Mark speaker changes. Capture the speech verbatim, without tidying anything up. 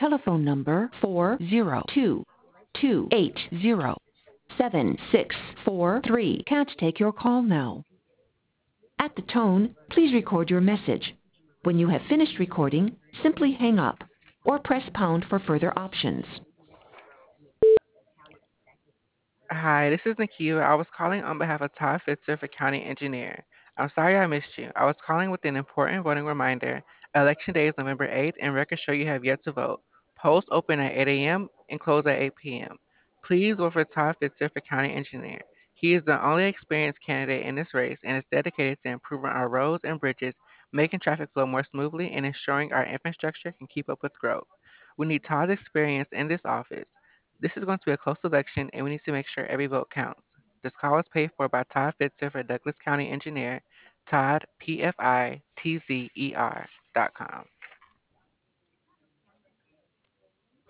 Speaker 1: telephone number four zero two two eight zero seven six four three can't take your call now. At the tone, please record your message. When you have finished recording, simply hang up or press pound for further options.
Speaker 2: Hi, this is Nakia. I was calling on behalf of Todd Fitzer for County Engineer. I'm sorry I missed you. I was calling with an important voting reminder. Election day is November eighth, and records show you have yet to vote. Polls open at eight a m and close at eight p m Please vote for Todd Fitzer for County Engineer. He is the only experienced candidate in this race and is dedicated to improving our roads and bridges, making traffic flow more smoothly, and ensuring our infrastructure can keep up with growth. We need Todd's experience in this office. This is going to be a close election, and we need to make sure every vote counts. This call is paid for by Todd Fitzer for Douglas County Engineer, Todd, P F I T Z E R dot com.